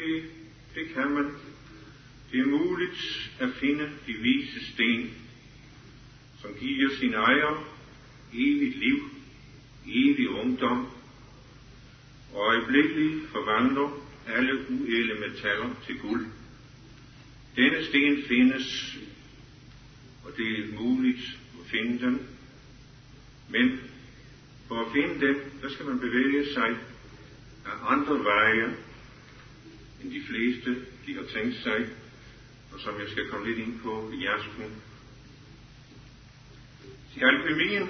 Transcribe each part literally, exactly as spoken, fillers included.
det, det kan man. Det er muligt at finde de vise sten, som giver sin ejer evigt liv, evig ungdom, og øjeblikkeligt forvandler alle uædle metaller til guld. Denne sten findes, og det er muligt at finde den, men for at finde den, der skal man bevæge sig af andre veje, end de fleste de har tænkt sig, og som jeg skal komme lidt ind på i aften. Alkymien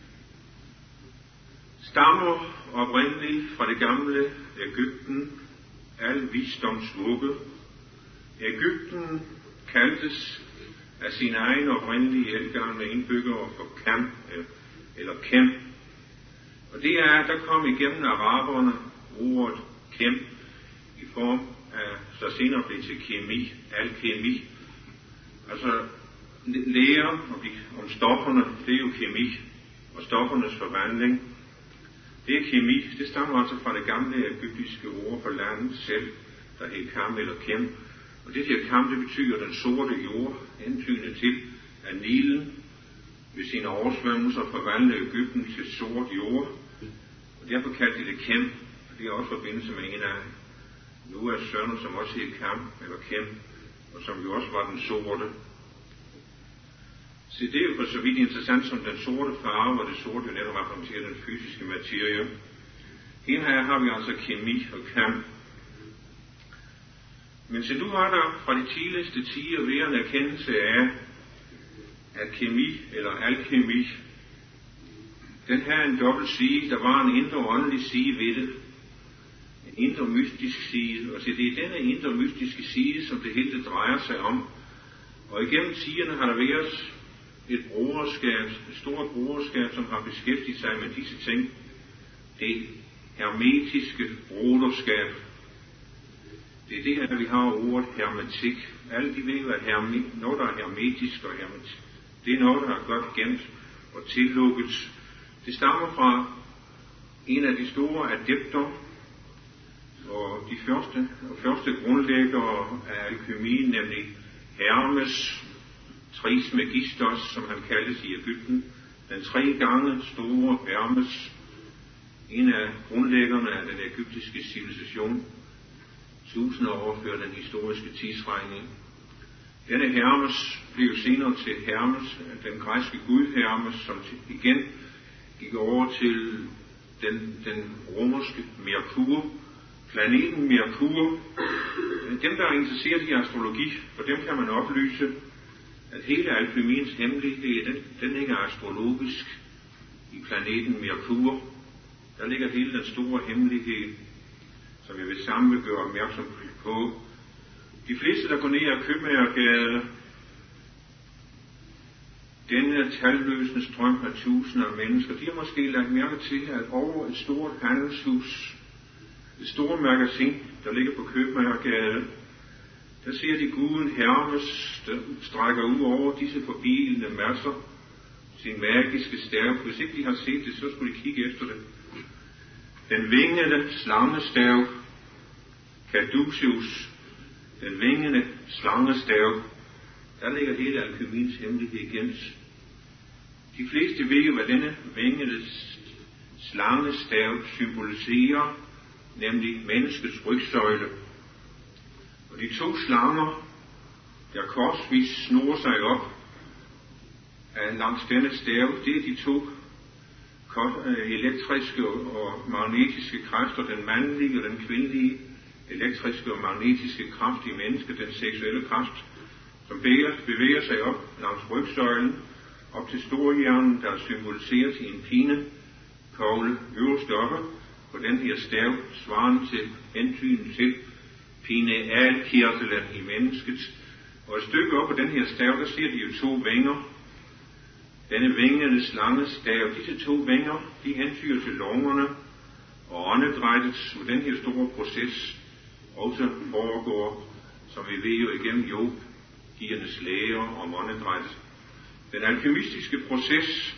stammer oprindeligt fra det gamle Egypten, al visdoms vugge. Egypten kaldtes af sine egne oprindelige ældgamle indbyggere for Kam, eller Kem. Og det er, der kom igennem araberne ordet Kem i form af, så senere blev til kemi, alkemi. Altså lære om, de, om stofferne, det er jo kemi, og stoffernes forvandling. Det er kemi, det stammer altså fra det gamle egyptiske ord for landet selv, der hed Kam eller Kem. Og det her Kam, det betyder den sorte jord, hentydende til, at Nilen ved sine oversvømmelser forvandlede Egypten til sort jord. Og derfor kaldte de det Kem, og det er også forbindelse med en af Noahs sønner, som også hed Kam eller Kem, og som jo også var den sorte. Så det er jo for så vidt interessant som den sorte farve, og det sorte jo netop repræsenterer den fysiske materie. Her har vi altså kemi og Kam. Men så nu har der fra de tidligste tider været en erkendelse af, at kemi eller alkemi, den her en dobbelt side, der var en indre åndelig side ved det. En indre mystisk side. Og så det er denne indre mystiske side, som det hele drejer sig om. Og igennem tiderne har der været et broderskab, et stort broderskab, som har beskæftiget sig med disse ting. Det hermetiske broderskab. Det er det her, vi har ordet hermetik. Alle de ved, at herme, noget, der er hermetisk og hermetik, det er noget, der er godt gemt og tillukket. Det stammer fra en af de store adepter, og de første, og første grundlæggere af alkymien, nemlig Hermes Trismegistos, som han kaldes i Egypten. Den tre gange store Hermes, en af grundlæggerne af den egyptiske civilisation, tusinder år før den historiske tidsregning. Denne Hermes blev senere til Hermes, den græske gud Hermes, som igen gik over til den, den romerske Merkur. Planeten Merkur, dem der er interesseret i astrologi, for dem kan man oplyse, at hele alkymiens hemmelighed, den, den ligger astrologisk i planeten Merkur. Der ligger hele den store hemmelighed, som jeg vil sammen vil gøre opmærksom på. De fleste, der går ned ad Købmagergade, denne talløsende strøm af tusinder af mennesker, de har måske lagt mærke til, at over et stort handelshus, et stort magasin, der ligger på Købmagergade, der ser de guden Hermes, der strækker ud over disse forbilende masser, sin magiske stav. Hvis ikke de har set det, så skulle de kigge efter det. Den vingede slangestav, Caduceus, den vingede slangestav, der ligger hele alkymiens hemmelighed gemt. De fleste ved jo, hvad denne vingede slangestav symboliserer, nemlig menneskets rygsøjle. Og de to slanger, der korsvis snor sig op langs denne stav, det er de to elektriske og magnetiske kræfter, den mandlige og den kvindelige elektriske og magnetiske kraft i mennesket, den seksuelle kraft, som bevæger sig op langs rygsøjlen, op til storhjernen, der er symboliseret i en pine, kogle øverst oppe på den her stav, svarende til hentyden til pinealkirtelen i mennesket. Og et stykke op på den her stav, der ser de jo to vinger. Denne vingede slangestav, disse to vinger, de hentyder til lungerne og åndedrættet, og den her store proces også foregår, som vi ved jo igennem yogiernes læger om åndedrættet. Den alkymistiske proces,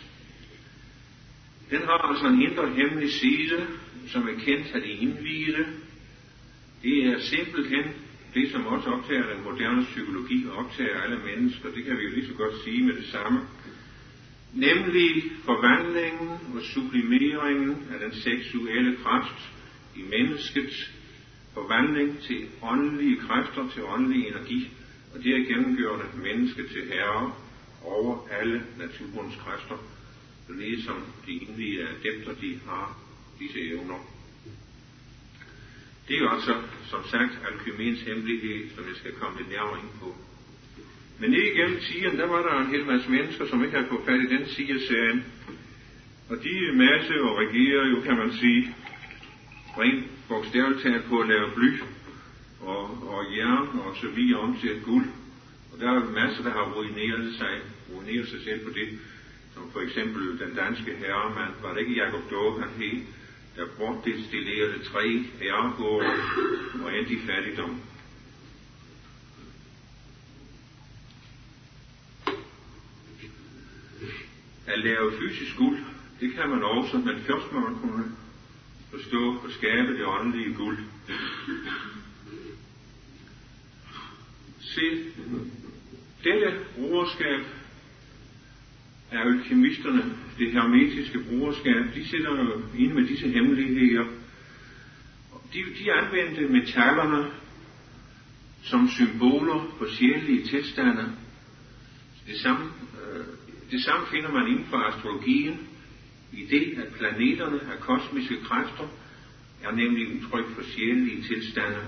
den har altså en indre hemmelig side, som er kendt af de indviede. Det er simpelthen det, som også optager den moderne psykologi og optager alle mennesker. Det kan vi jo lige så godt sige med det samme. Nemlig forvandlingen og sublimeringen af den seksuelle kraft i mennesket. Forvandling til åndelige kræfter, til åndelig energi. Og det er gennemgørende mennesket til herre over alle naturens kræfter. Så det som de egentlige adepter, de har disse evner. Det er jo altså, som sagt, alkymiens hemmelighed, som jeg skal komme lidt nærmere ind på. Men ned igennem tiden, der var der en hel masse mennesker, som ikke havde fået fat i den side af sagen. Og de masse og regerer jo, kan man sige, rent bogstaveligt talt på at lave bly og, og jern og så videre om til guld. Og der er masser, der har ruineret sig, ruineret sig selv på det. Som for eksempel den danske herremand, var det ikke Jacob Daae, han hed, der bortdestillerede tre herregårde og endte i fattigdom. At lave fysisk guld, det kan man også, men først må man kunne forstå og skabe det åndelige guld. Se, dette brugerskab af alkymisterne, det hermetiske brugerskab, de sætter jo inde med disse hemmeligheder. De, de anvendte metallerne som symboler på sjælelige tilstande. Det samme, øh, det samme finder man inden for astrologien, i det, at planeterne af kosmiske kræfter er nemlig udtryk for sjælelige tilstande.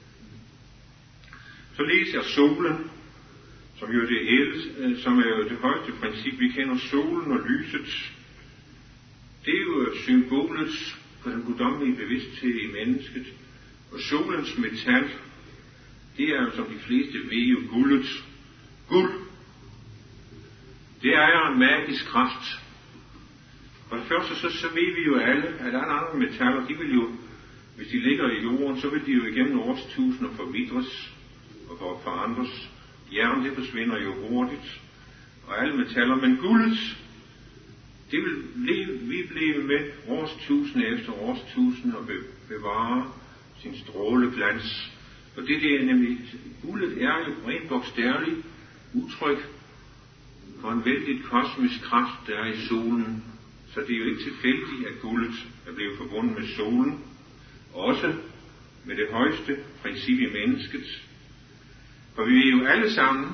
Således er solen, som jo er det, ældste, som er jo det højeste princip, vi kender, solen og lyset, det er jo symbolet på den guddommelige bevidsthed i mennesket. Og solens metal, det er jo, som de fleste ved, jo guldet. Guld, det er jo en magisk kraft. For det første, så, så ved vi jo alle, at alle andre metaller, de vil jo, hvis de ligger i jorden, så vil de jo igennem årstusinder forvidres og forandres. Jern, det forsvinder jo hurtigt, og alle metaller, men guldet, det vil blive, vi blive med årstusind efter årstusind og bevare sin stråleglans. Og det, det er nemlig, guldet er jo rent bogstaveligt udtryk for en vældig kosmisk kraft, der er i solen. Så det er jo ikke tilfældigt, at guldet er blevet forbundet med solen, også med det højeste princip i mennesket. For vi er jo alle sammen,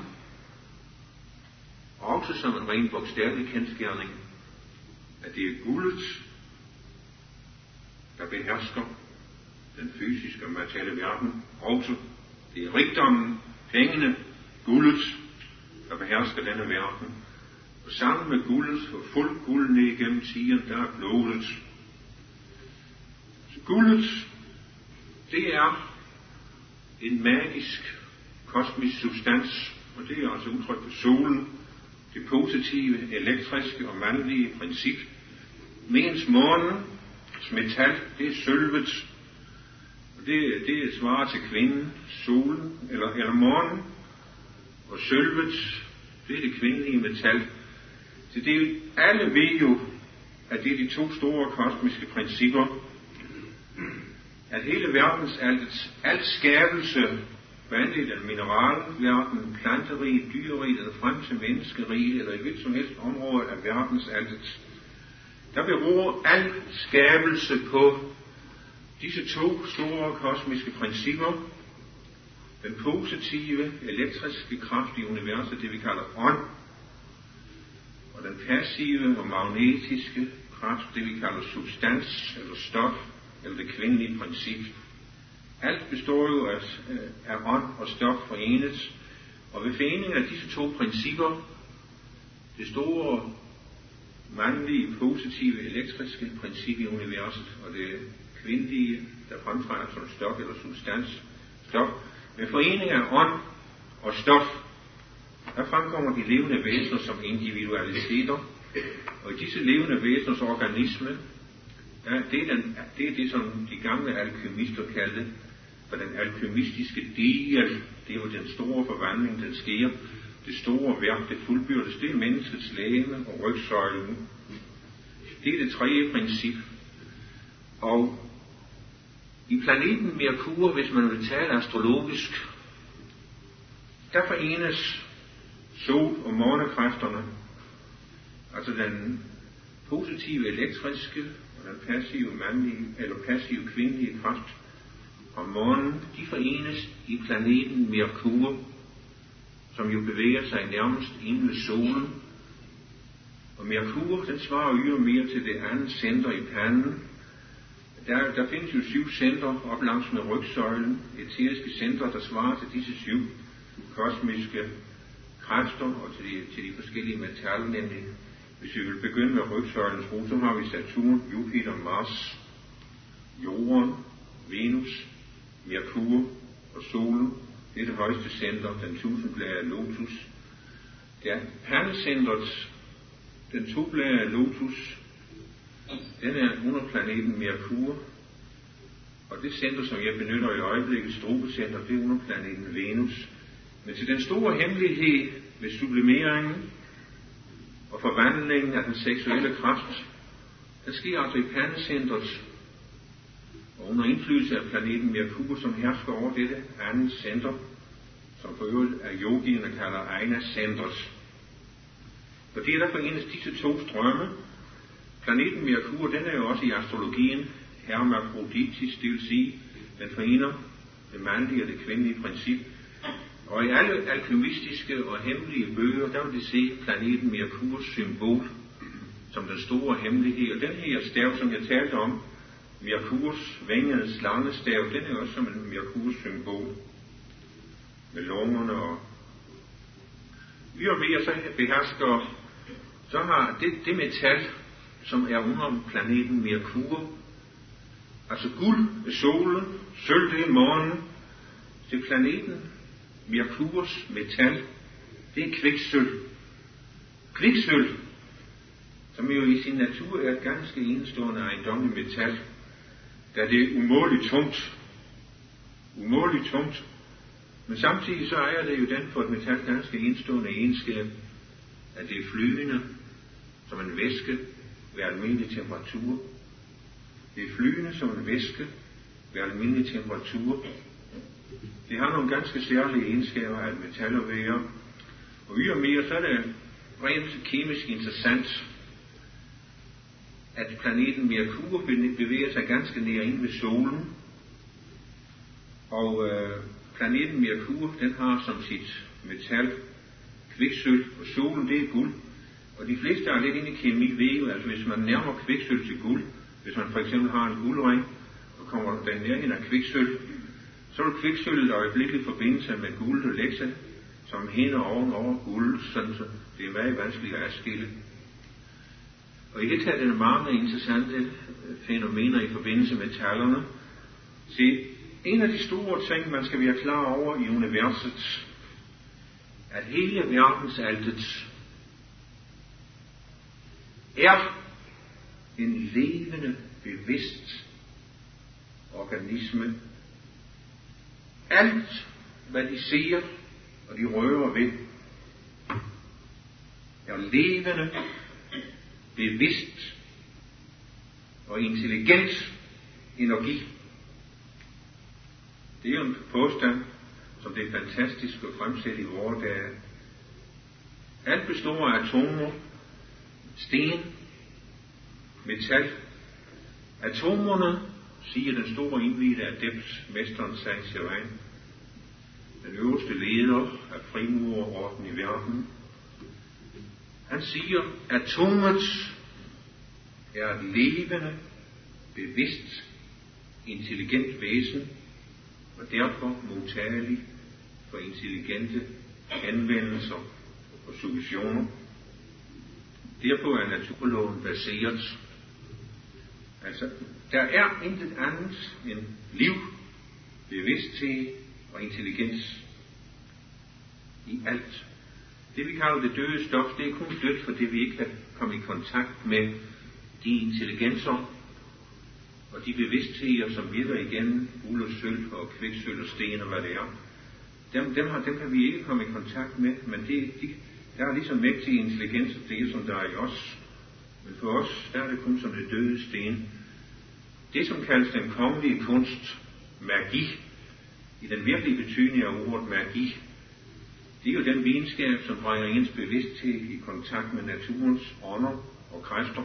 også som en ren bogstavelig kendsgerning, at det er guldet, der behersker den fysiske og materielle verden. Også det er rigdommen, pengene, guldet, der behersker denne verden. Og sammen med guldet, og fuld guld ned igennem tiden, der er blodet. Så guldet, det er en magisk kosmisk substans, og det er altså udtryk for solen, det positive, elektriske og mandlige princip. Mens månens metal, det er sølvet, og det, det svarer til kvinden, solen, eller, eller månen, og sølvet, det er det kvindelige metal. Så det er jo, alle ved jo, at det er de to store kosmiske principper, at hele verdens alt, alt skabelse, hvad end det er den mineralverden, planteriget, dyreriget, eller frem til menneskeriget, eller i hvilket som helst område af verdens alt, der beror al skabelse på disse to store kosmiske principper. Den positive, elektriske kraft i universet, det vi kalder ånd, og den passive og magnetiske kraft, det vi kalder substans, eller stof, eller det kvindelige princip. Alt består jo af, af ånd og stof forenet, og ved foreningen af disse to principper, det store mandlige, positive, elektriske princip i universet, og det kvindelige, der fremtræder som stof eller substans, stof, med forening af ånd og stof, der fremkommer de levende væsener som individualiteter, og i disse levende væseners organisme, ja, det, er den, det er det, som de gamle alkymister kaldte for den alkymistiske del. Det er jo den store forvandling, den sker. Det store værk, det fuldbyrdes, det er menneskets legeme og rygsøjlen. Det er det tredje princip. Og I planeten Merkur, hvis man vil tale astrologisk, der forenes sol- og månekræfterne, altså den positive elektriske og den passive mandlige eller passive kvindelige kraft om morgenen, de forenes i planeten Merkur, som jo bevæger sig nærmest ind ved solen. Og Merkur, den svarer ydermere til det andet center i panden. Der, der findes jo syv centre op langs med rygsøjlen, eteriske centre, der svarer til disse syv kosmiske kræfter og til de, til de forskellige metaller, nemlig hvis vi vil begynde med rygsøjlens ro, så har vi Saturn, Jupiter, Mars, Jorden, Venus, Merkur og Solen. Det er det højeste center, den tusindbladede lotus. Ja, pandecentret, den tobladede lotus, den er under planeten Merkur. Og det center, som jeg benytter i øjeblikket, strobecenter, det er under planeten Venus. Men til den store hemmelighed ved sublimeringen og forvandlingen af den seksuelle kraft, der sker altså i pandecentret, og under indflydelse af planeten Merkur, som hersker over dette andet center, som for øvrigt af yogierne kalder Ajna-centret. Fordi der forenes disse to strømme. Planeten Merkur, den er jo også i astrologien hermafroditisk, det vil sige, den forener det mandlige og det kvindelige princip. Og i alle alkymistiske og hemmelige bøger, der vil de se planeten Merkurs symbol som den store hemmelighed. Og den her stav, som jeg talte om, Merkurs vingede slangestav, den er også som en Merkurs symbol med lungerne og ydermere så behersker, så har det, det metal, som er under planeten Merkur, altså guld er solen, sølv det er månen, til planeten Merkurs metal, det er kviksølv. Kviksølv, som jo i sin natur er et ganske enestående ejendommeligt metal, da det er umådeligt tungt. Umådeligt tungt. Men samtidig så ejer det jo den for et metal ganske enestående egenskab, at det er flydende som en væske ved almindelig temperatur. Det er flydende som en væske ved almindelig temperatur. Det har nogle ganske særlige egenskaber af et metal at være. Og ydermere så er det rent kemisk interessant, at planeten Merkur bevæger sig ganske nær ind ved solen. Og øh, planeten Merkur, den har som sit metal kviksølv, og solen det er guld. Og de fleste er lidt inde i kemi ved jo, altså hvis man nærmer kviksølv til guld, hvis man for eksempel har en guldring, og kommer den nærheden af kviksølv, så vil kviksølvet øjeblikkeligt forbinde sig med guld og lægge sig som hænder ovenover guld, sådan så det er meget vanskeligt at adskille. Og i det taget er der mange interessante fænomener i forbindelse med metallerne. Se, en af de store ting, man skal være klar over i universet, at hele verdensaltet er en levende, bevidst organisme. Alt, hvad de ser og de rører ved, er levende, bevidst og intelligent energi. Det er jo en påstand, som det er fantastisk at fremsætte i vore dage. Alt består af atomer, sten, metal. Atomerne, siger den store indvidte adept, mesteren Saint-Germain, den øverste leder af frimurerorden i verden. Han siger, at atomet er et levende, bevidst, intelligent væsen, og derfor modtagelig for intelligente anvendelser og solutioner. Derpå er naturloven baseret. Altså, der er intet andet end liv, bevidsthed og intelligens i alt. Det vi kalder det døde stof, det er kun dødt, fordi vi ikke kan komme i kontakt med de intelligenser og de bevidstheder, som virker igennem guld og sølv og kviksølv og sten og hvad det er. Dem, dem, har, dem kan vi ikke komme i kontakt med, men det, de, der er ligesom mægtige intelligenser, det er som der er i os. Men for os, der er det kun som det døde sten. det, som kaldes den kongelige kunst, magi, i den virkelige betydning af ordet magi, det er jo den videnskab, som bringer ens bevidsthed i kontakt med naturens ånder og kræfter.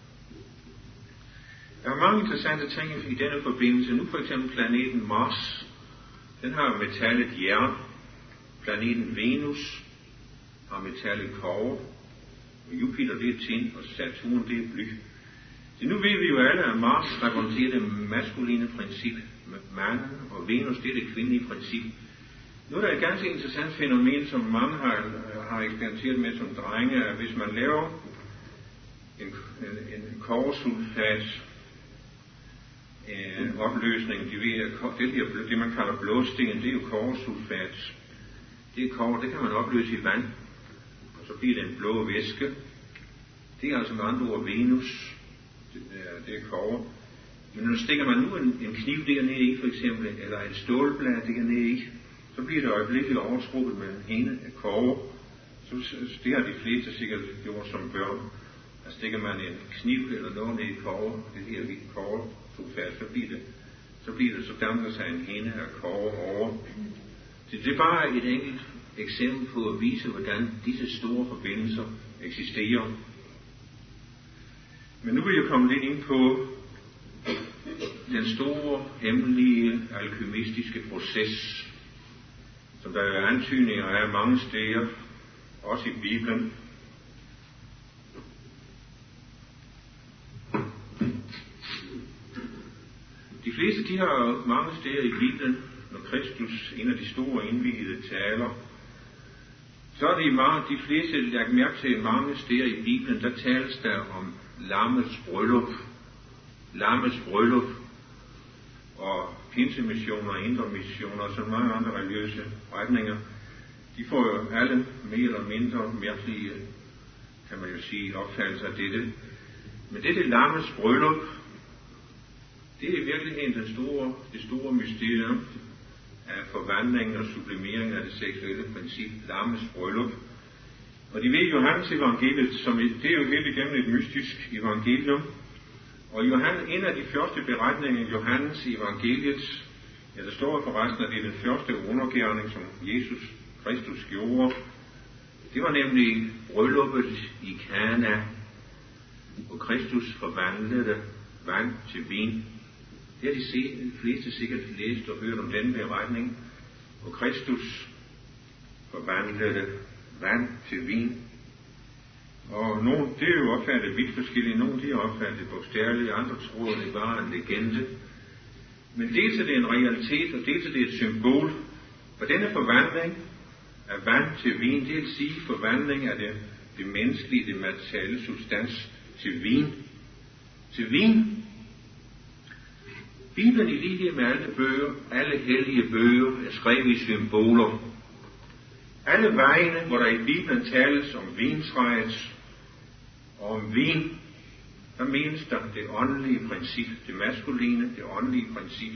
Der er mange interessante ting i denne forbindelse. Nu for eksempel planeten Mars, den har metallet jern. Planeten Venus har metallet kobber. Jupiter, det er tin, og Saturn, det er bly. Så nu ved vi jo alle, at Mars repræsenterer det maskuline princip med manden, og Venus, det er det kvindelige princip. Nu er der et ganske interessant fænomen, som mange har, har eksperimenteret med som drenge, at hvis man laver en, en, en kobbersulfat en opløsning, de ved, det, her, det man kalder blåsten, det er jo kobbersulfat. Det er kobber, det kan man opløse i vand, og så bliver det en blå væske. Det er altså med andre ord Venus, det er, det er kobber. Men når stikker man nu en, en kniv dernede i, for eksempel, eller et stålblad dernede i, så bliver det øjeblikkeligt overtrukket med en hende af kobber. Så det har de fleste sikkert gjort som børn. Der stikker man en kniv eller noget ned i kobber, det her hvide kobber, så bliver det, så bliver det, så danner sig en hende af kobber over. Så det er bare et enkelt eksempel på at vise, hvordan disse store forbindelser eksisterer. Men nu vil jeg komme lidt ind på den store, hemmelige, alkymistiske proces, som der er antydninger af mange steder, også i Bibelen. De fleste, de har mange steder i Bibelen, når Kristus, en af de store indviede, taler, så er det mange, de fleste, lagt mærke til mange steder i Bibelen, der tales der om lammets bryllup. Lammets bryllup og pinsemissioner, indre missioner og så mange andre religiøse retninger, de får jo alle mere eller mindre mærkelige, kan man jo sige, opfattelser af dette. Men dette lammets bryllup, det er i virkeligheden den store, det store mysterium af forvandling og sublimering af det seksuelle princip, lammets bryllup. Og de ved Johannes evangeliet, som det er jo helt igennem et mystisk evangelium. Og Johannes, en af de første beretninger i Johannes evangeliet, ja, der står forresten, at det er den første undergerning, som Jesus Kristus gjorde. Det var nemlig brylluppet i Kana, hvor Kristus forvandlede vand til vin. Det har de, set, de fleste sikkert læst og hørt om den beretning, hvor Kristus forvandlede vand til vin. Og nogle, det er jo opfattet vidt forskellige. Nogle de er opfattet bogstaveligt, andre tror, det er bare en legende. Men dels er det en realitet, og dels er det et symbol. For denne forvandling af vand til vin, det vil sige forvandling af det, det menneskelige, det materielle substans til vin. Til vin. Bibelen i lighed med alle bøger, alle hellige bøger, er skrevet i symboler. Alle vejene, hvor der i Bibelen tales om vintræet og om vin, der menes der det åndelige princip, det maskuline, det åndelige princip.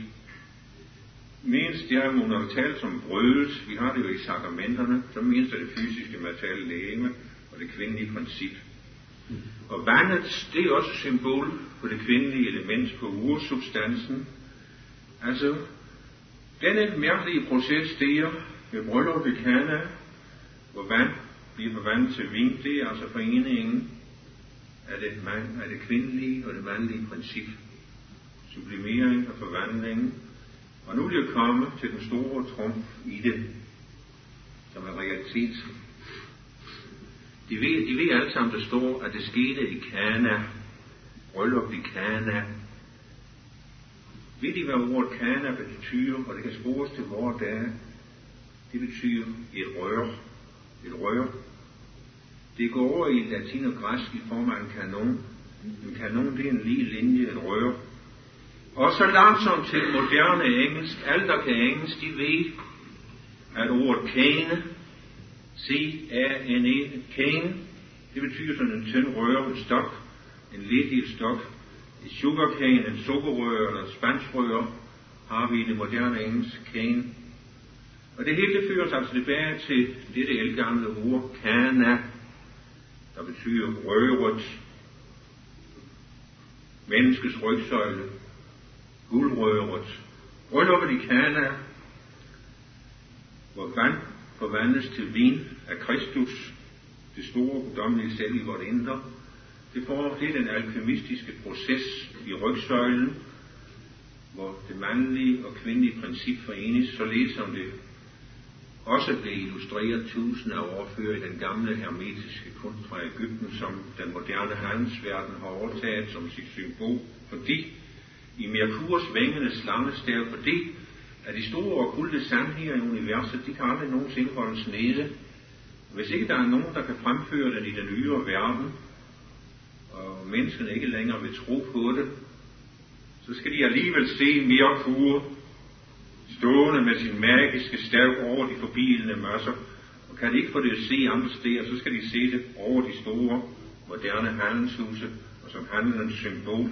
Menes det er, når der tales om brødet, vi har det jo i sakramenterne, så menes der det fysiske materielle legeme og det kvindelige princip. Og vandet, det er også symbol på det kvindelige element, på ursubstansen. Altså, denne mærkelige proces, det er ved bryllup i Kana, hvor vand bliver forvandlet til vin, det er altså foreningen af det, man, af det kvindelige og det mandlige princip. Sublimering og forvandling. Og nu vil jeg komme til den store trumf i det, som er realitet. De ved, de ved alle sammen, der står, at det skete i Kana. Bryllup i Kana. Ved I, hvad ordet Kana betyder, og det kan spores til vores dage? Det betyder et rør. Et rør. Det går over i latin og græsk i form af en kanon. En kanon, det er en lige linje, et rør. Og så langsomt til moderne engelsk, alle der kan engelsk, de ved, at ordet kane, C A N E, cane, det betyder sådan en tynd rør, en stok, en lidt stok. Et sugarcane, en sukkerrør eller en spanskrør, har vi i det moderne engelsk, cane. Og det hele fører sig altså tilbage til dette ældgamle ord, kana, der betyder røret, menneskets rygsøjle, guldrøret, brylluppet i Kana, hvor vand forvandles til vin af Kristus, det store guddommelige selv i vort indre. Det får det er den alkemistiske proces i rygsøjlen, hvor det mandlige og kvindelige princip forenes, således som det også blev illustreret tusinder af år før i den gamle hermetiske kunst fra Egypten, som den moderne handelsverden har overtaget som sit symbol, fordi i Merkurs vængende slangestav, fordi at de store okkulte sandheder i universet, de kan aldrig nogensinde holdes nede. Hvis ikke der er nogen, der kan fremføre den i den ydre verden, og menneskene ikke længere vil tro på det, så skal de alligevel se Merkur stående med sin magiske stav over de forbiende masser, og kan de ikke få det at se andre steder, så skal de se det over de store, moderne handelshuse, og som handelens symbol.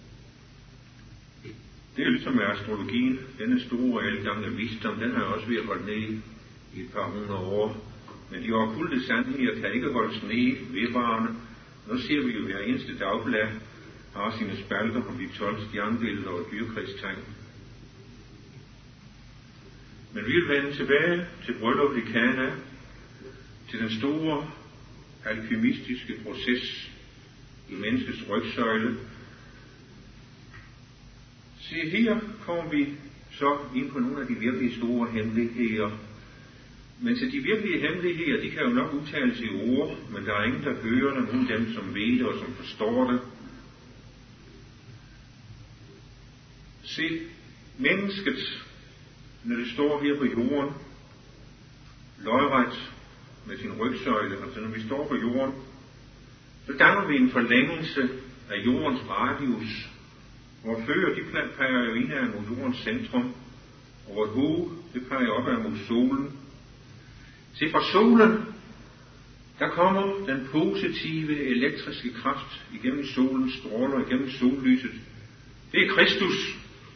Det er ligesom med astrologien. Denne store ældgamle visdom, den har også ved at holde ned i et par hundrede år. Men de okkulte sandheder kan ikke holdes ned vedvarende. Nu ser vi jo, hver eneste dagblad har sine spalter om de tolv stjernebilleder og dyrkrigstegn. Men vi vil vende tilbage til brylluppet i Kana, til den store alkemistiske proces i menneskets rygsøjle. Se, her kommer vi så ind på nogle af de virkelig store hemmeligheder. Men til de virkelige hemmeligheder, de kan jo nok udtales i ord, men der er ingen, der hører dem, nogen dem, som ved det og som forstår det. Se, mennesket, når det står her på jorden, lodret med sin rygsøjle, altså når vi står på jorden, så danner vi en forlængelse af jordens radius. Vores fødder, de peger jo indad mod jordens centrum, og vores hoved, det peger opad mod solen. Se, fra solen, der kommer den positive elektriske kraft igennem solens stråler, igennem sollyset. Det er Kristus.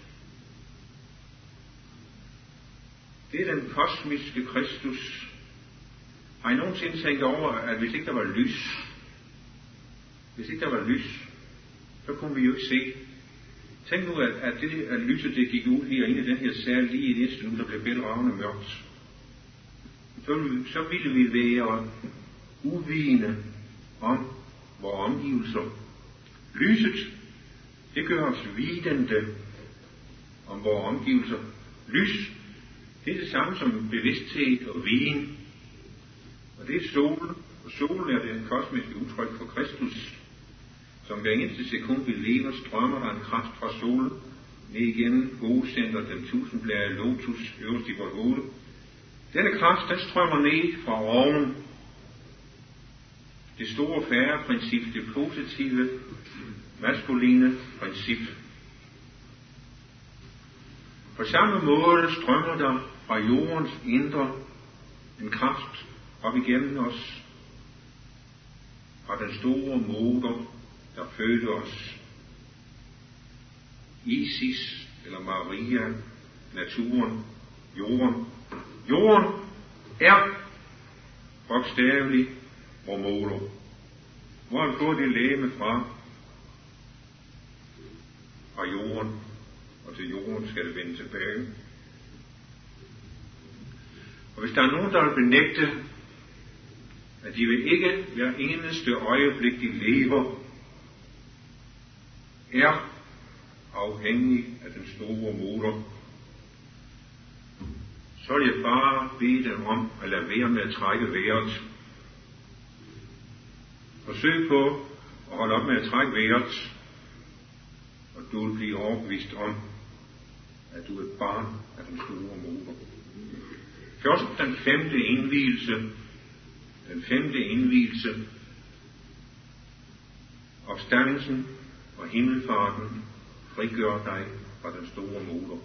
Det er den kosmiske Kristus. Har I nogensinde tænkt over, at hvis ikke der var lys, hvis ikke der var lys, så kunne vi jo ikke se. Tænk nu, at, at, det, at lyset det gik ud herinde i den her sal lige i næste uge, der blev bælragende mørkt. Så, så ville vi være uvidende om vores omgivelser. Lyset, det gør os vidende om vores omgivelser. Lys, det er det samme som bevidsthed og viden. Og det er solen, og solen er det kosmiske udtryk for Kristus. Som hver eneste sekund vi lever, strømmer der en kraft fra solen ned igennem hovedcenter, den tusindbladede lotus øverst i vores hoved. Denne kraft, den strømmer ned fra oven. Det store færreprincip, det positive, maskuline princip. På samme måde strømmer der fra jordens indre en kraft op igennem os, fra den store motor, der fødte os. Isis, eller Maria, naturen, jorden. Jorden er bogstaveligt vor motor. Hvor har vi fået det læme fra? Fra jorden, og til jorden skal det vende tilbage. Og hvis der er nogen, der vil benægte, at de vil ikke hver eneste øjeblik, de lever, er afhængig af den store motor, så vil jeg bare bede dem om at lade være med at trække vejret. Forsøg på at holde op med at trække vejret, og du vil blive overbevist om, at du er et barn af den store motor. Først den femte indvielse, den femte indvielse, opstandelsen og himmelfarten frigør dig fra den store motor.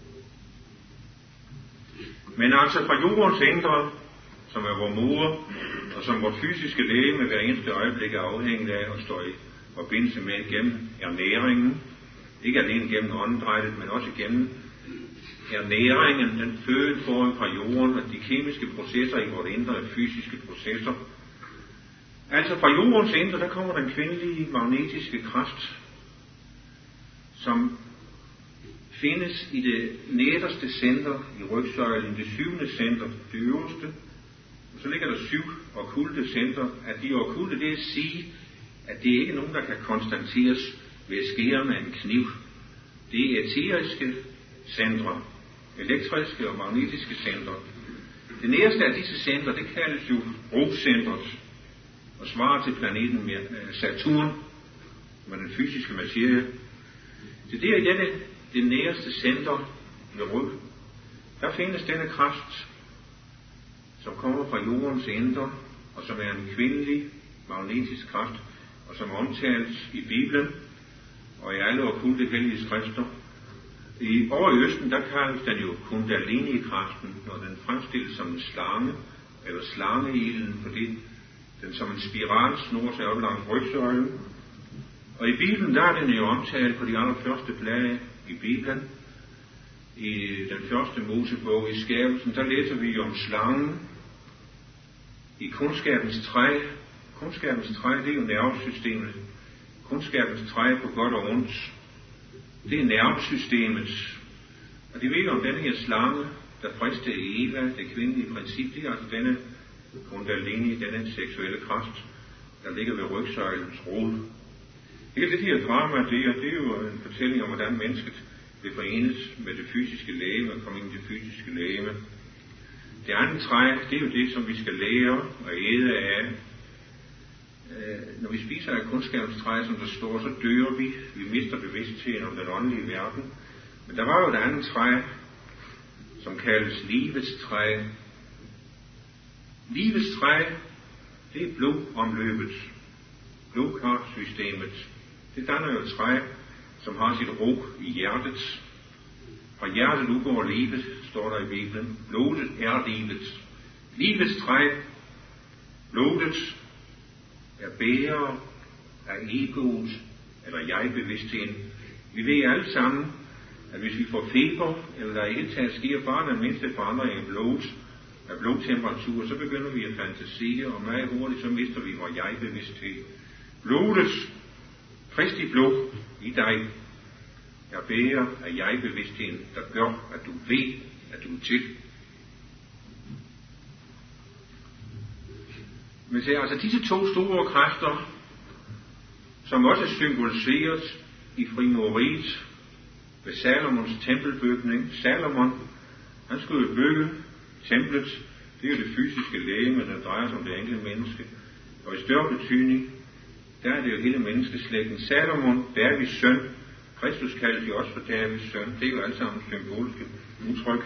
Men altså fra jordens indre, som er vor moder, og som vores fysiske legeme hver eneste øjeblik er afhængig af at stå i forbindelse med gennem ernæringen, ikke alene gennem åndedrættet, men også gennem ernæringen, den føde får fra jorden, og de kemiske processer i vores indre er fysiske processer. Altså fra jordens indre, der kommer den kvindelige magnetiske kraft, som findes i det nederste center i rygsøjlen, det syvende center, det øverste. Og så ligger der syv okkulte center. At de okkulte, det er at sige, at det ikke er nogen, der kan konstateres ved at skære med en kniv. Det er eteriske centre, elektriske og magnetiske centre. Det nederste af disse centre, det kaldes jo rumcentret, og svarer til planeten Saturn, med den fysiske materie. Det der i dette, det nederste center ved ryg, der findes denne kraft, som kommer fra jordens indre, og som er en kvindelig magnetisk kraft, og som omtales i Bibelen og i alle okkulte hellige skrifter. I over i Østen, der kaldes den jo kundalini-kraften, når den fremstilles som en slange, eller slangeilden, fordi den som en spiral snor sig op langs rygsøjlen. Og i Bibelen, der er den jo omtalt på de allerførste blade i Bibelen. I den første Mosebog i skabelsen, der læser vi om slangen. I kundskabens træ, kundskabens træ, det er jo nervesystemet. Kundskabens træ på godt og ondt, det er nervesystemet. Og det ved om denne her slange, der fristede Eva, det kvindelige princip, det er altså denne kundalini, denne seksuelle kraft, der ligger ved rygsøjlens rod. Hele det her drama, det er, det er jo en fortælling om, hvordan mennesket vil forenes med det fysiske legeme og komme ind i det fysiske legeme. Det andet træ, det er jo det, som vi skal lære og æde af. Når vi spiser af kundskabens træ, som der står, så dør vi. Vi mister bevidstheden om den åndelige verden. Men der var jo et andet træ, som kaldes livets træ. Livets træ, det er blodomløbet, blodkarsystemet. Det danner jo et træ, som har sit rod i hjertet. Fra hjertet udgår livet, står der i Bibelen. Blodet er livet. Livets træ, blodet, er bærer af egoet, eller jeg-bevidstheden. Vi ved alle sammen, at hvis vi får feber, eller der i hele taget sker bare den mindste forandring af blodet, af blodtemperatur, så begynder vi at fantasere, og meget hurtigt, så mister vi vores jeg-bevidsthed. Blodet, Kristi blod i dig, er bærer af jeg-bevidstheden, der gør, at du ved, at du er til. Men så altså disse to store kræfter, som også er symboliseret i frimureriet ved Salomons tempelbygning. Salomon, han skulle jo bygge templet. Det er jo det fysiske legeme, der drejer sig om det enkelte menneske. Og i større betydning, der er det jo hele menneskeslægten. Salomon, Davids søn. Kristus kaldes jo også for Davids søn. Det er jo alle sammen symboliske udtryk.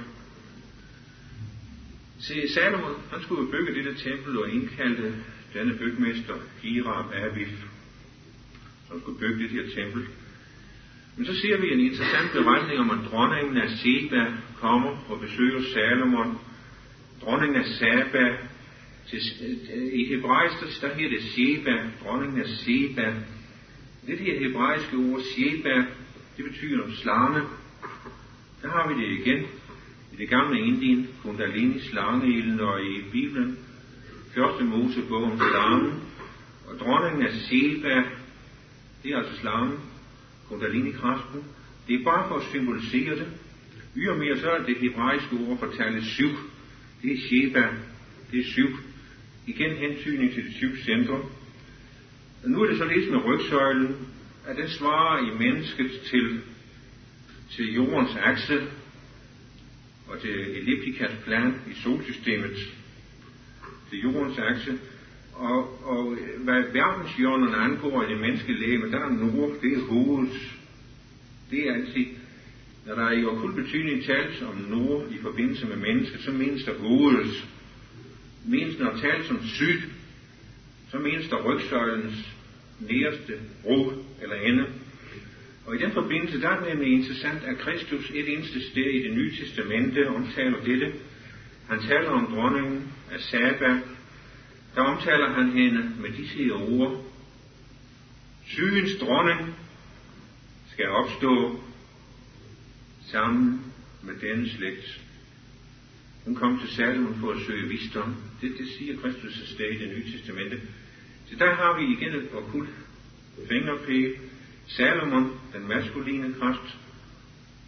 Se, Salomon, han skulle jo bygge dette tempel og indkaldte denne bygmester, Hiram Abif, som skulle bygge det her tempel. Men så ser vi en interessant beretning om, at dronningen af Seba kommer og besøger Salomon. Dronningen af Saba, til, i hebraisk, der hedder det Sheba, dronningen af Seba. Det her hebraiske ord, Sheba, det betyder slange. Der har vi det igen. I det gamle Indien, Kundalini, slangeilden, og i Bibelen, første Mosebog om slangen, og dronningen af Seba, det er altså slangen, Kundalini-kraften. Det er bare for at symbolisere det. Ydermere så er det hebraiske ord for tallet syv. Det er Sheba, det er syv. Igen hentydning til de syv centre. Og nu er det så lidt med rygsøjlen, at den svarer i mennesket til, til jordens akse, og til elliptikas plan i solsystemet, til jordens akse. Og, og hvad verdenshjørnerne angår i det menneskelige læge, der er nord, det er hovedet. Det er altid, når der er i okkult betydning tales om nord i forbindelse med mennesket, så menes der hovedet. Menes når der tales om syd, så menes der rygsøjlens nederste rod eller ende. Og i den forbindelse, der er det nemlig interessant, at Kristus et eneste sted i det nye testamente omtaler dette. Han taler om dronningen af Saba. Der omtaler han hende med disse her ord. Sydens dronning skal opstå sammen med denne slægt. Hun kom til Salomon for at søge visdom. Det, det siger Kristus et sted i det nye testamente. Så der har vi igen et okkult fingerpæg. Salomon, den maskuline kraft,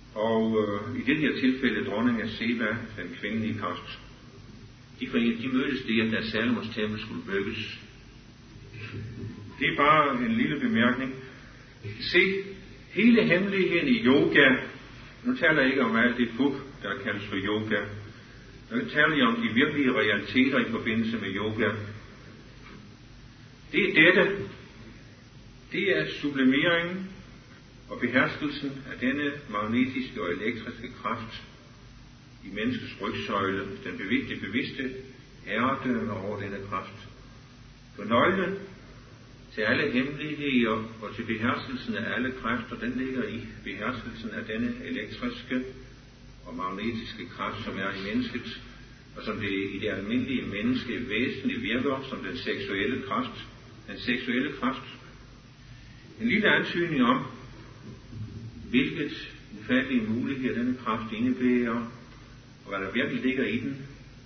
og øh, i det her tilfælde dronning af Seba, den kvindelige kraft. De, de mødtes der, da Salomos tempel skulle bygges. Det er bare en lille bemærkning. Se, hele hemmeligheden i yoga, nu taler jeg ikke om alt det fug, der kaldes for yoga. Nu taler jeg om de virkelige realiteter i forbindelse med yoga. Det er dette. Det er sublimeringen og beherskelsen af denne magnetiske og elektriske kraft i menneskets rygsøjle, den bevidste, bevidste herredømme over denne kraft. For nøglen til alle hemmeligheder og til beherskelsen af alle kræfter, den ligger i beherskelsen af denne elektriske og magnetiske kraft, som er i mennesket, og som det i det almindelige menneske væsentligt virker som den seksuelle kraft. Den seksuelle kraft. En lille antydning om, hvilket ufattelige muligheder denne kraft indebærer, og hvad der virkelig ligger i den.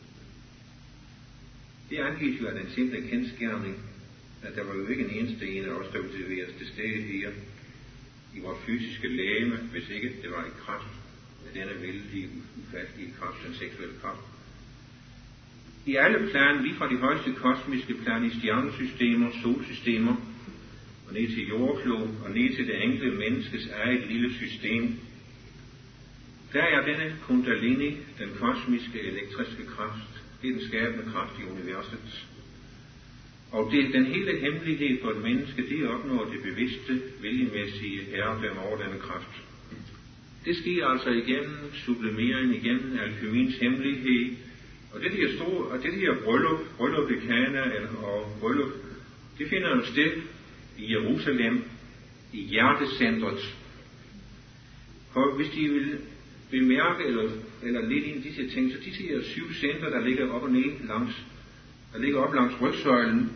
Det angives jo af den simple kendskærning, at der var jo ikke en eneste en af os, der ville være til stede her i vores fysiske lægeme, hvis ikke det var i kraft af denne vældige, ufattelige kraft, den seksuelle kraft. I alle plan, lige fra de højeste kosmiske plan i stjernesystemer, solsystemer, og ned til jordkloden, og ned til det enkelte menneskes eget lille system, der er denne kundalini, den kosmiske elektriske kraft, det er den skabende kraft i universet. Og det, den hele hemmelighed for et menneske, det opnår det bevidste, viljemæssige herredømme over denne kraft. Det sker altså igennem sublimering, igennem alkymiens hemmelighed, og det her store, og det her bryllup, bryllup i Kana, og bryllup, det finder jo sted i Jerusalem, i hjertecentret. For hvis de vil bemærke, eller, eller lidt ind i disse ting, så de her syv centre, der ligger op og ned langs, der ligger op langs rygsøjlen.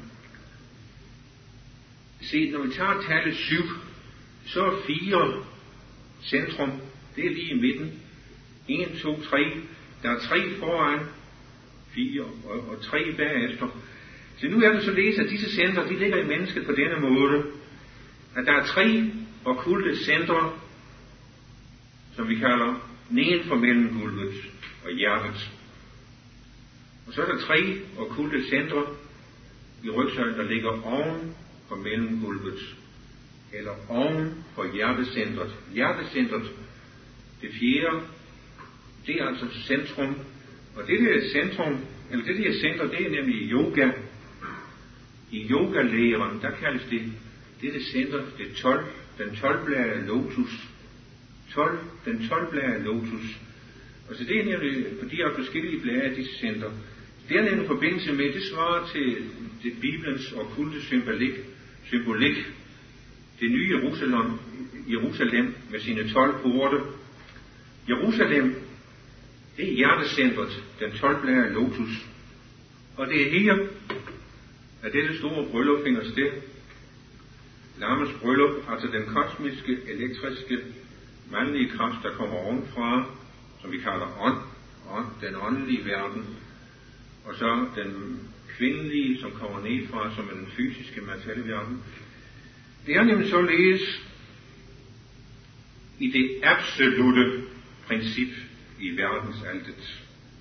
Se, når vi tager tallet syv, så er fire centrum, det er lige i midten. en, to, tre. Der er tre foran, fire og, og tre bagefter. Så nu er det således, at disse centre, de ligger i mennesket på denne måde, at der er tre okkulte centre, som vi kalder neden for mellengulvet og hjertet. Og så er der tre okkulte centre i rygsøjlen, der ligger oven for mellengulvet, eller oven for hjertecentret. Hjertecentret, det fjerde, det er altså centrum, og det der centrum, eller det der center, det er nemlig yoga. I yogalæren, der kaldes det, det der center, det tolv, den tolvbladede lotus. tolv, den tolvbladede lotus. Og så det er nemlig, for de har forskellige blade af disse center. Det er nemlig en forbindelse med, det svarer til, til Bibelens okkulte symbolik, symbolik. Det nye Jerusalem, Jerusalem med sine tolv porte. Jerusalem, det er hjertecentret, den tolvbladede lotus. Og det er her, at dette store bryllup finder sted. Lammets bryllup, altså den kosmiske, elektriske, mandlige kraft, der kommer ovenfra, som vi kalder ånd, ånd, den åndelige verden, og så den kvindelige, som kommer nedfra, som er den fysiske, materielle verden. Det er nemlig således i det absolute princip i verdensaltet.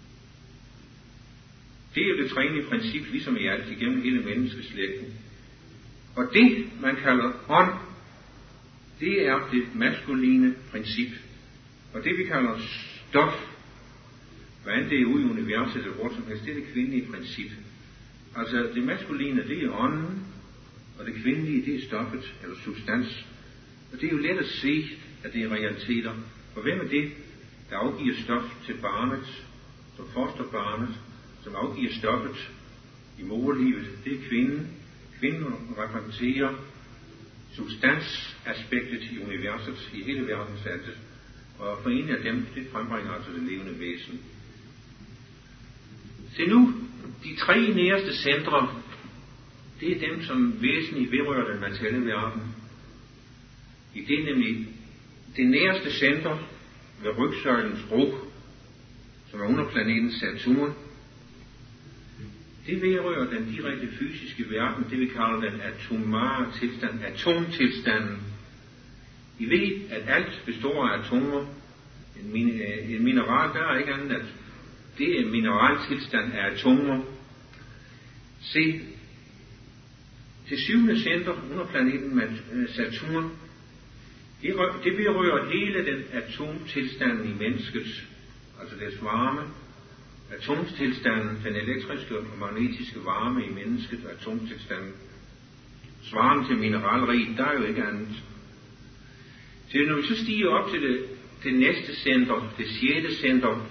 Det er det træende princip, ligesom i alt, igennem hele menneskeslægten. Og det, man kalder ånd, det er det maskuline princip. Og det, vi kalder stof, hvad end det er ude i universet eller hvor som helst, det er det kvindelige princip. Altså, det maskuline, det er ånden, og det kvindelige, det er stoffet, eller substans. Og det er jo let at se, at det er realiteter. For hvem er det, der afgiver stof til barnet, som fosterbarnet, som afgiver stoffet i moderlivet? Det er kvinden. Kvinden repræsenterer substansaspektet i universet, i hele verdensaltet. Og for en af dem, det frembringer altså det levende væsen. Se nu, de tre næreste centre, det er dem, som væsentligt vedrører den materielle verden. I det nemlig det næreste center ved rygsøjlens bro, som er under planeten Saturn, det vedrører den direkte fysiske verden, det vi kalder den atomare tilstand, atomtilstanden. I ved, at alt består af atomer, En, min, en mineral, der er ikke andet, at det er mineraltilstand af atomer. Se, det syvende center under planeten Saturn, det, det berører hele den atomtilstand i mennesket, altså dets varme. Atomtilstanden, den elektriske og magnetiske varme i mennesket, atomtilstanden, svarende til mineralrigt, der er jo ikke andet. Så når vi så stiger op til det, det næste center, det sjette center,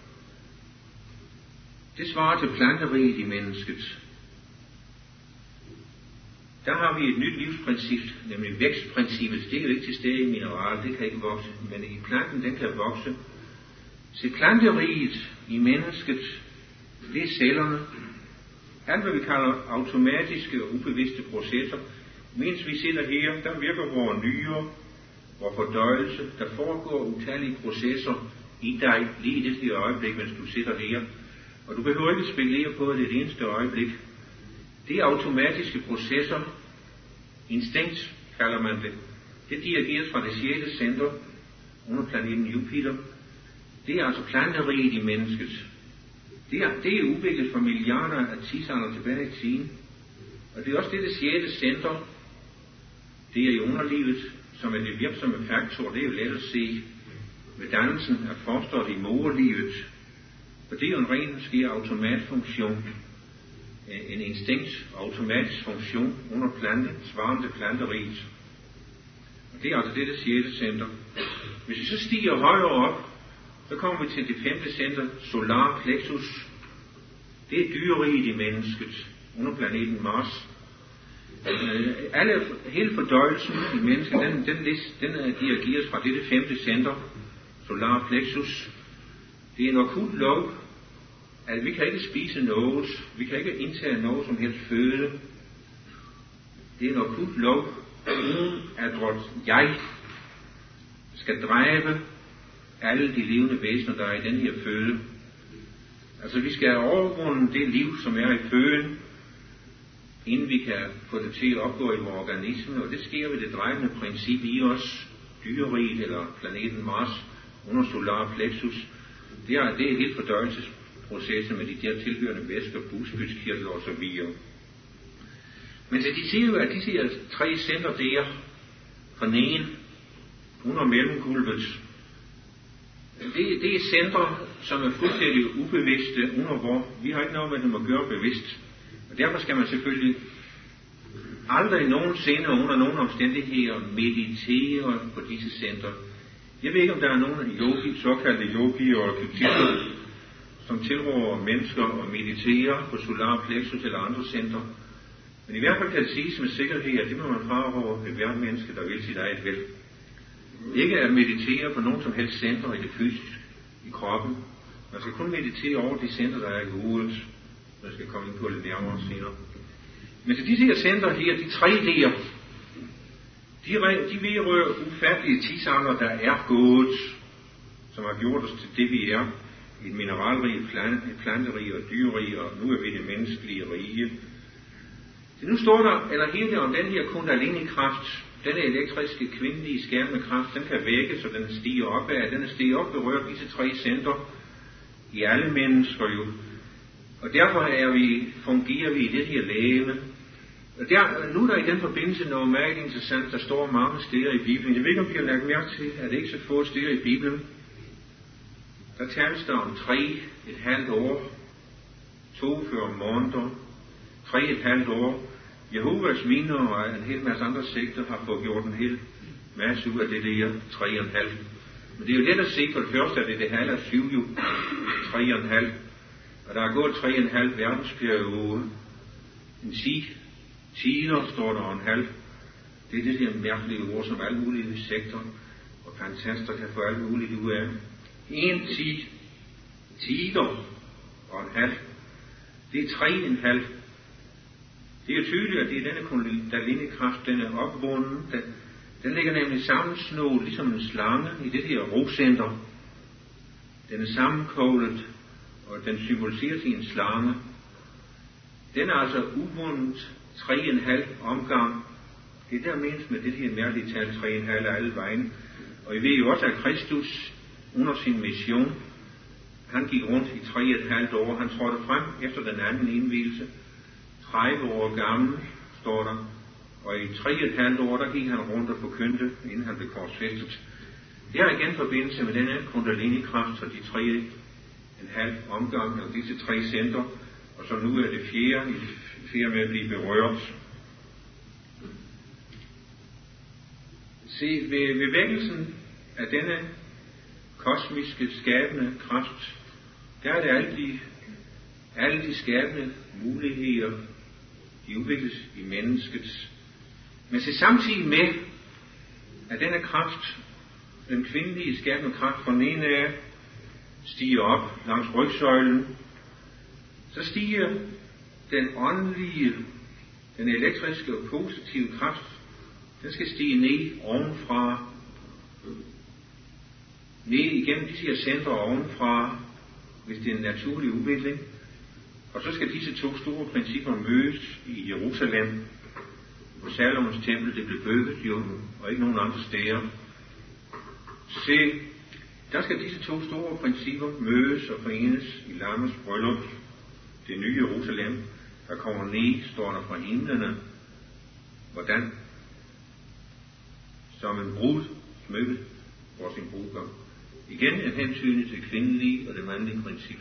det svarer til planteriget i mennesket. Der har vi et nyt livsprincip, nemlig vækstprincippet. Det er jo ikke til stede i mineral, det kan ikke vokse, men i planten, den kan vokse. Så planteriget i mennesket, det er cellerne. Alt hvad vi kalder automatiske og ubevidste processer. Mens vi sidder her, der virker vores nyrer, vores fordøjelse. Der foregår utallige processer i dig lige i det her øjeblik, mens du sidder her. Og du behøver ikke spekulere på det et eneste øjeblik. Det er automatiske processer. Instinkt kalder man det. Det dirigeres fra det sjette center under planeten Jupiter. Det er altså planteriget i mennesket. Det er, det er udviklet for milliarder af tidsalder tilbage i tiden. Og det er også det, det sjette center. Det er i underlivet, som er det virksomme faktor. Det er jo let at se ved dannelsen af fosteret i moderlivet. For det er jo en ren sker automatfunktion. En instinkt automatisk funktion under plante, svarende til planteriget. Og det er altså det, det sjette center. Hvis vi så stiger højere op, så kommer vi til det femte center, solar plexus. Det er dyreriget i mennesket, under planeten Mars. Alle, hele fordøjelsen i mennesket, den, den, den er dirigeres fra det, det femte center, solar plexus. Det er en okkult lov, at vi kan ikke spise noget, vi kan ikke indtage noget som helst føde. Det er en okkult lov, uden at jeg skal dræbe alle de levende væsener, der er i den her føde. Altså vi skal overvunde det liv, som er i føden, inden vi kan få det til at opgå i vores organisme, og det sker ved det drejende princip i os, dyreriget eller planeten Mars, under solar plexus. Det er, det er helt fordøjelsesprocessen med de der tilhørende væsker, bugspytkirtler og så videre. Men så de siger jo, at de her tre center der, fra neden, under mellemgulvet, det, det er centre, som er fuldstændig ubevidste under hvor vi har ikke noget med dem at gøre bevidst. Og derfor skal man selvfølgelig aldrig nogensinde under nogen omstændigheder meditere på disse centre. Jeg ved ikke, om der er nogen yogi, såkaldte yogi og kultister, som tilråder mennesker at meditere på solar plexus eller andre centre. Men i hvert fald kan det siges med sikkerhed, at det må man fraråde et hvert menneske, der vil sit eget vel. Ikke at meditere på nogen som helst centre i det fysiske, i kroppen. Man skal kun meditere over de centre, der er i hovedet. Man skal komme ind på lidt nærmere senere. Men til disse her centre her, de tre der, de, de vedrører ufattelige tidsalder, der er gået, som har gjort os til det, vi er. Et mineralrige, et planterige og dyrerige, og nu er vi det menneskelige rige. Så nu står der, eller hele om den her kundalini-kraft, denne elektriske, kvindelige, skærmende kraft, den kan vækkes, og den stiger opad. Den stiger op, berører disse tre centre i alle mennesker jo. Og derfor er vi, fungerer vi i det her lægeme. Og der, nu er der i den forbindelse noget meget interessant, der står mange steder i Bibelen. Jeg ved ikke, om vi har lagt mærke til, at det ikke så få steder i Bibelen. Der tales der om tre, et halvt år, to fyrre måneder, tre et halvt år. Jehovas vidner og en hel masse andre sekter har fået gjort en hel masse ud af det der tre og en halv. Men det er jo let at se for det første, at det er det halv af syv jo, tre og en halv. Og der er gået tre og en halv verdensperiode. En sig, tider står der og en halv. Det er det der mærkelige ord, som alle mulige sekter og fantaster kan få alt muligt ud af. En sig, tider og en halv. Det er tre og en halv. Det er tydeligt, at det er denne kundalini-kraft, den er opvunden. Den, den ligger nemlig sammensnået, ligesom en slange i det her rocenter. Den er sammenkoglet, og den symboliserer til en slange. Den er altså uvundet tre og en halv omgang. Det er der menes med det her mærkelige tal, tre og en halv af alle vejen. Og I ved jo også, at Kristus under sin mission. Han gik rundt i tre et halvt år. Han trådte frem efter den anden indvielse. tredive år gammel, står der. Og i tre et halvt år, der gik han rundt og forkyndte, inden han blev korsfæstet. Det er igen forbindelse med denne kundalini-kraft og de tre en halv omgang, eller disse tre center. Og så nu er det fjerde, i fjerde med at blive berørt. Se, ved, ved vækkelsen af denne kosmiske skabende kraft, der er det altid, alle de skabende muligheder, de udvikles i menneskets. Men se samtidig med, at denne kraft, den kvindelige skabende kraft fra den ene af, stiger op langs rygsøjlen, så stiger den åndelige, den elektriske og positive kraft, den skal stige ned ovenfra, ned igennem disse her centre ovenfra, hvis det er en naturlig udvikling. Og så skal disse to store principper mødes i Jerusalem, hvor Salomons tempel det blev bygget jo, og ikke nogen andre steder. Se, der skal disse to store principper mødes og forenes i lammets bryllup, det nye Jerusalem, der kommer ned, står der fra himlene. Hvordan? Som en brud smykket for sin brudgom. Igen en hensyn til kvindelige og det mandlige princip.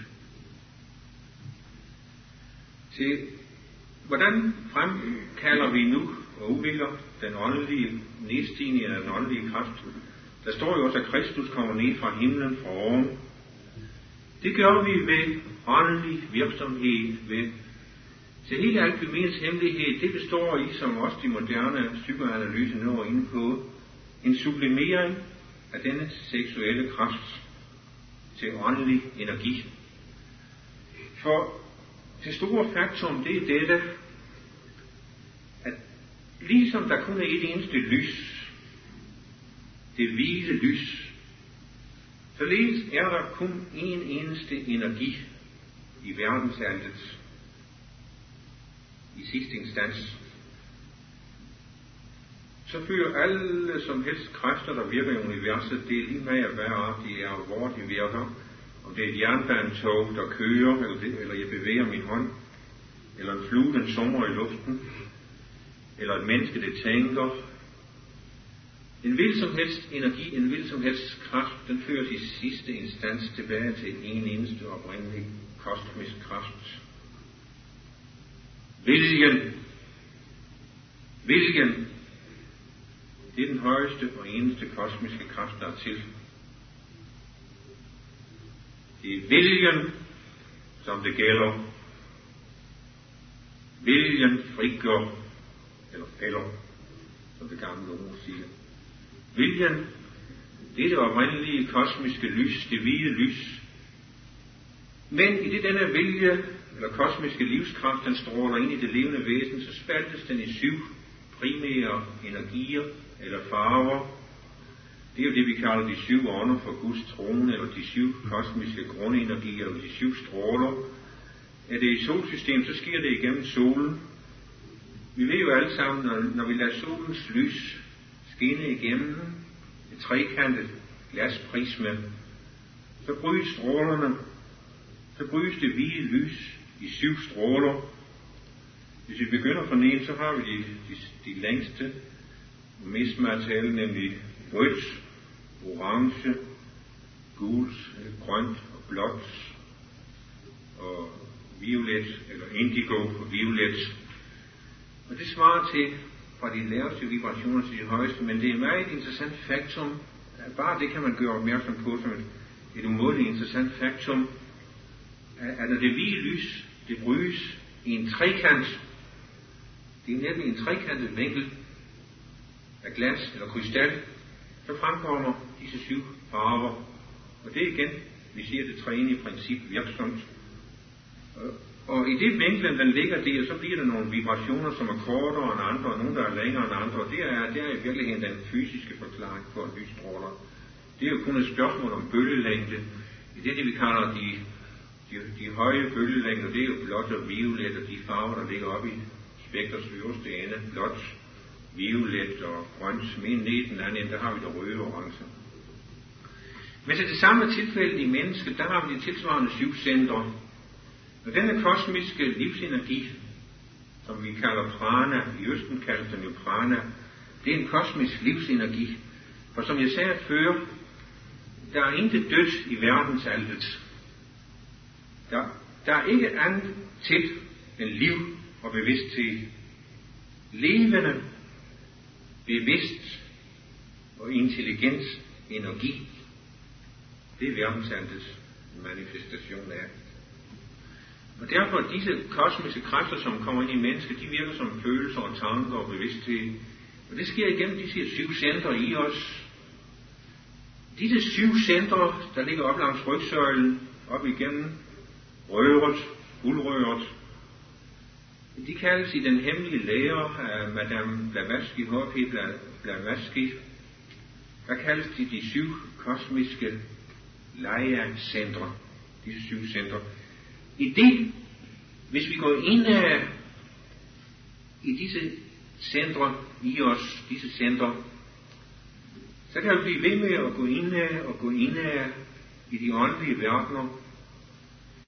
Se, hvordan fremkalder vi nu og udvikler den åndelige nedstigning af den åndelige kraft? Der står jo også, at Kristus kommer ned fra himlen fra oven. Det gør vi ved åndelig virksomhed, ved så hele alkymiens hemmelighed, det består i, som også de moderne psykoanalyse nu er inde på, en sublimering af denne seksuelle kraft til åndelig energi. For det store faktum, det er dette, at ligesom der kun er et eneste lys, det hvide lys, således er der kun en eneste energi i verdensaltet i sidste instans. Så fører alle som helst kræfter, der virker i universet, det er lige med at være, de er, og hvor de virker. Om det er et jernbanetog, der kører, eller, det, eller jeg bevæger min hånd, eller en flue, den summer i luften, eller et menneske, det tænker. En vil som helst energi, en vil som helst kraft, den føres i sidste instans tilbage til en eneste oprindelig kosmisk kraft. Viljen. Viljen. Det er den højeste og eneste kosmiske kraft, der er til. Det er viljen, som det gælder. Viljen frigør, eller fælder, som det gamle ord siger. Viljen, det er det oprindelige kosmiske lys, det hvide lys. Men i det denne vilje, eller kosmiske livskraft, den stråler ind i det levende væsen, så spaltes den i syv primære energier, eller farver. Det er jo det, vi kalder de syv ånder for Guds trone, eller de syv kosmiske grundenergier, eller de syv stråler. Er det i solsystemet, så sker det igennem solen. Vi ved jo alle sammen, når, når vi lader solens lys skinne igennem et trekantet glasprisme, så brydes strålerne, så brydes det hvide lys i syv stråler. Hvis vi begynder fra neden, så har vi de, de, de længste og mest materiale, nemlig rødt, orange, gult, grønt og blåt, og violet, eller indigo og violet. Og det svarer til fra de laveste vibrationer til de højeste, men det er meget interessant faktum, bare det kan man gøre opmærksom på som et, et umådeligt interessant faktum, at når det hvide lys, det brydes i en trekant, det er nemlig en trekantet vinkel af glas eller krystal, så fremkommer disse syv farver. Og det er igen, vi siger det træenige princip virksomt. Og i det vinklen, den ligger der, så bliver der nogle vibrationer, som er kortere end andre, og nogle, der er længere end andre. Og det er, det er i virkeligheden den fysiske forklaring på en lysstråler. Det er jo kun et spørgsmål om bølgelængde. I det, det vi kalder de, de, de høje bølgelængder, det er jo blåt og violet, og de farver, der ligger oppe i spektrets øverste ende, blåt, violet og grønt. Men ned den anden ende, der har vi det røde og orange. Men til det samme tilfælde i mennesket, der har vi de tilsvarende syv centre. Og denne kosmiske livsenergi, som vi kalder prana, i Østen kaldes den jo prana, det er en kosmisk livsenergi. For som jeg sagde før, der er intet dødt i verdensaltet. Der, der er ikke andet til end liv og bevidsthed. Levende, bevidst og intelligens energi. Det er verdensaltets manifestation af. Og derfor disse kosmiske kræfter, som kommer ind i mennesket, de virker som følelser og tanker og bevidsthed. Og det sker igennem disse syv centre i os. Disse syv centre, der ligger op langs rygsøjlen, op igennem røret, guldrøret, de kaldes i den hemmelige lære af Madame Blavatsky, H P Blavatsky, der kaldes de de syv kosmiske lejecentre, disse syv centre. I det, hvis vi går ind uh, i disse centre i os, disse centre, så kan vi blive ved med at gå ind uh, og gå ind uh, i de åndelige verdener,